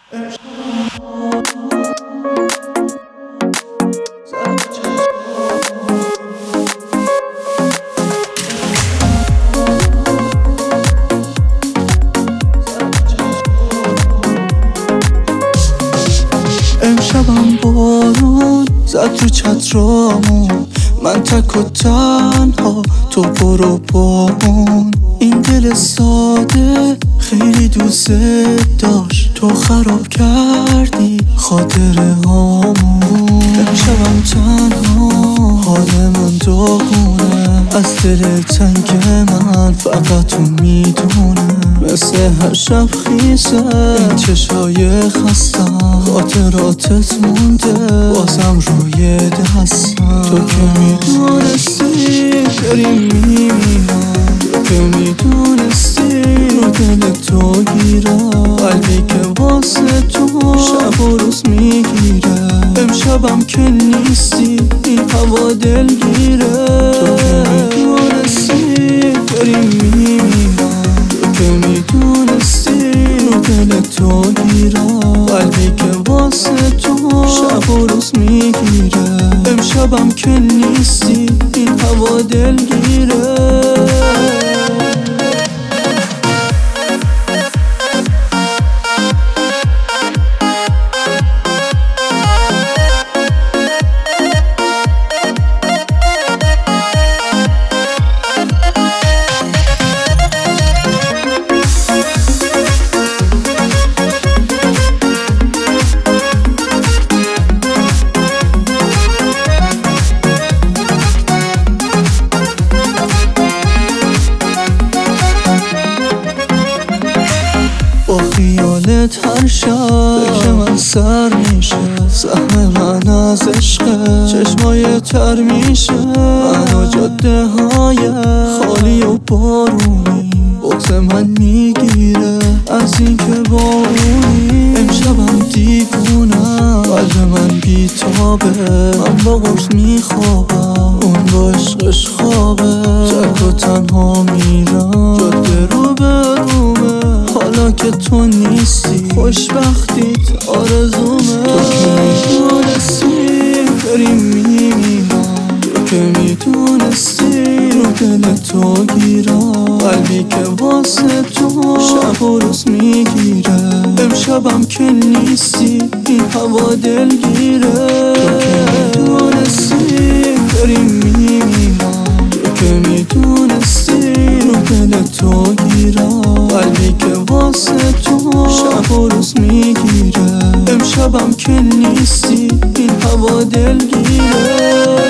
امشبم بارون زد تو چترامون، من تک و تنها، تو برو با اون. این دل ساده خیلی دوست داشت، تو خراب کردی خاطره هامون. امشبم تنها، حال من داغونه، از دل تنگ من فقط تو میدونه. مثل هر شب خیسه این چشای خستم، خاطراتت مونده بازم روی دستم. تو که میدونستی داریم میمیرم، تو که میدونستی رو دل تو گیرم، قلبی که واسه تو شب و روز میگیره. امشبم که نیستی این هوا دلگیره. تو که میدونستی داریم میمیرم، تو که میدونستی رو دل تو گیرم، قلبی که واسه تو شب و روز میگیره. امشبم که نیستی این هوا دلگیره. با خیالت هر شب فکر من سر میشه، سهم من از عشقه چشمای تر میشه. من و جاده های خالی و بارونی، بغض من میگیره از این که بارونی. امشبم دیوونم، قلب من بیتابه، من با قرص میخوابم، اون با عشقش خوابه. تک و تنها میرم، جاده رو به رومه، حالا که تو نیستی خوشبختیت آرزومه. تو که میدونستی داریم میمیرم، تو که میدونستی رو دل تو گیرم، قلبی که واسه تو شب و روز میگیره. امشبم که نیستی این هوا دلگیره. تو که میدونستی داریم میمیرم، تو که میدونستی رو دل تو گیرم، قلبی که واسه تو شب و روز میگیره. امشبم که نیستی این هوا دلگیره.